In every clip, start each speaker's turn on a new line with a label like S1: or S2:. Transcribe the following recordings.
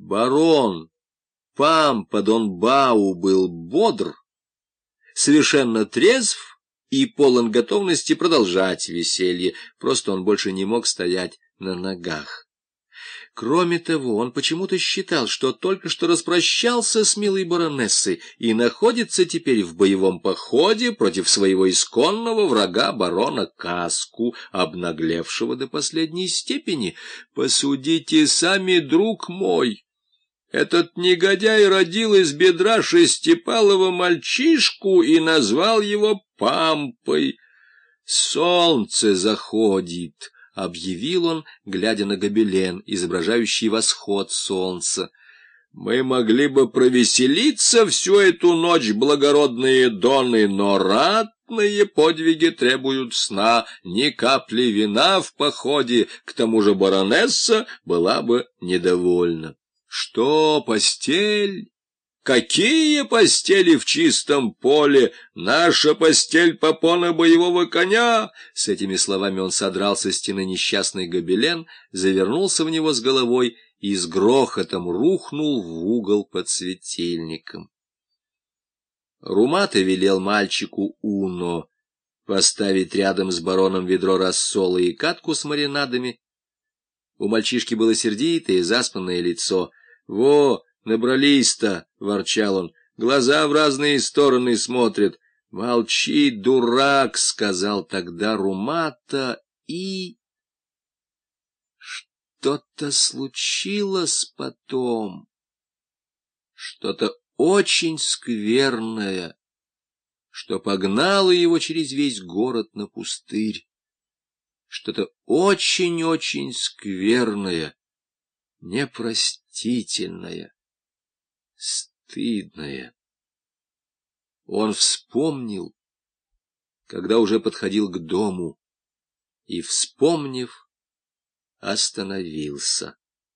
S1: Барон Пампадонбау был бодр, совершенно трезв и полон готовности продолжать веселье, просто он больше не мог стоять на ногах. Кроме того, он почему-то считал, что только что распрощался с милой баронессой и находится теперь в боевом походе против своего исконного врага барона Каску, обнаглевшего до последней степени. Посудите сами, друг мой. Этот негодяй родил из бедра шестипалого мальчишку и назвал его Пампой. «Солнце заходит», — объявил он, глядя на гобелен, изображающий восход солнца. «Мы могли бы провеселиться всю эту ночь, благородные доны, но ратные подвиги требуют сна, ни капли вина в походе, к тому же баронесса была бы недовольна». «Что, постель? Какие постели в чистом поле? Наша постель попона боевого коня!» С этими словами он содрал со стены несчастный гобелен, завернулся в него с головой и с грохотом рухнул в угол под светильником. Румата велел мальчику Уно поставить рядом с бароном ведро рассола и катку с маринадами. У мальчишки было сердитое и заспанное лицо. «Во, набрались-то!» — ворчал он. «Глаза в разные стороны смотрят». «Молчи, дурак!» — сказал тогда Румата, и... Что-то случилось потом. Что-то очень скверное, что погнало его через весь город на пустырь. Что-то очень-очень скверное, непростительное, стыдное. Он вспомнил, когда уже подходил к дому, и, вспомнив, остановился.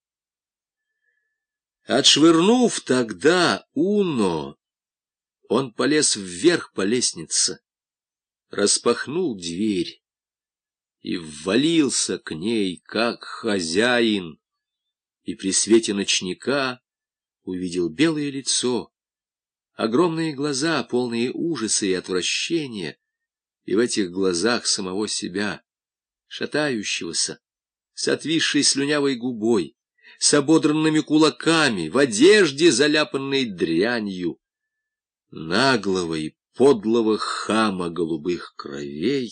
S1: Отшвырнув тогда Уно, он полез вверх по лестнице, распахнул дверь и ввалился к ней, как хозяин, и при свете ночника увидел белое лицо, огромные глаза, полные ужаса и отвращения, и в этих глазах самого себя, шатающегося, с отвисшей слюнявой губой, с ободранными кулаками, в одежде, заляпанной дрянью, наглого и подлого хама голубых кровей.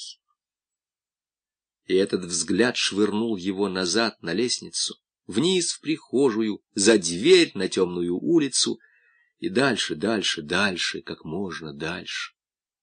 S1: И этот взгляд швырнул его назад на лестницу, вниз в прихожую, за дверь на темную улицу и дальше, дальше, дальше, как можно дальше.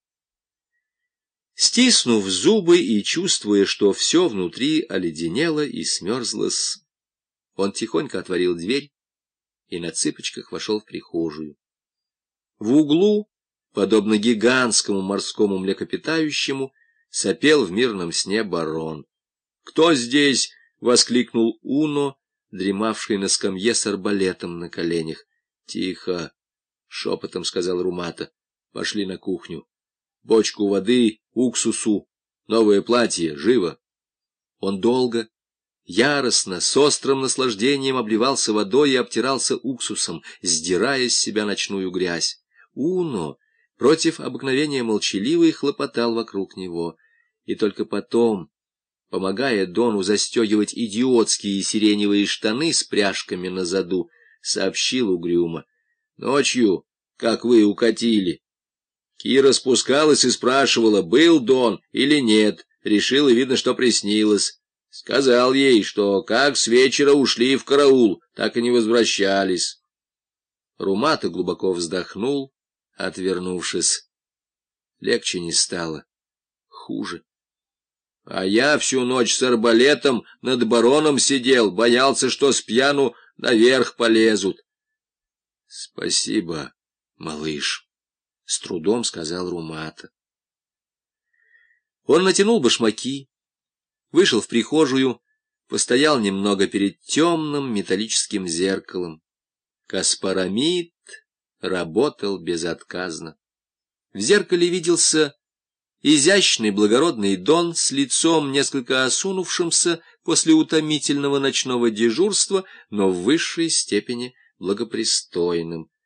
S1: Стиснув зубы и чувствуя, что все внутри оледенело и смерзлось, он тихонько отворил дверь и на цыпочках вошел в прихожую. В углу, подобно гигантскому морскому млекопитающему, сопел в мирном сне барон. «Кто здесь?» — воскликнул Уно, дремавший на скамье с арбалетом на коленях. «Тихо!» — шепотом сказал Румата. «Пошли на кухню. Бочку воды, уксусу, новое платье, живо!» Он долго, яростно, с острым наслаждением обливался водой и обтирался уксусом, сдирая с себя ночную грязь. Уно, против обыкновения молчаливый, хлопотал вокруг него, и только потом, помогая Дону застегивать идиотские сиреневые штаны с пряжками на заду, сообщил угрюмо: «Ночью, как вы укатили, Кира спускалась и спрашивала, был Дон или нет, решила, видно, что приснилось. Сказал ей, что как с вечера ушли в караул, так и не возвращались». Румата глубоко вздохнул, отвернувшись. Легче не стало, хуже. «А я всю ночь с арбалетом над бароном сидел, боялся, что с пьяну наверх полезут». «Спасибо, малыш», — с трудом сказал Румата. Он натянул башмаки, вышел в прихожую, постоял немного перед темным металлическим зеркалом. Каспарамид работал безотказно. В зеркале виделся изящный благородный Дон с лицом, несколько осунувшимся после утомительного ночного дежурства, но в высшей степени благопристойным.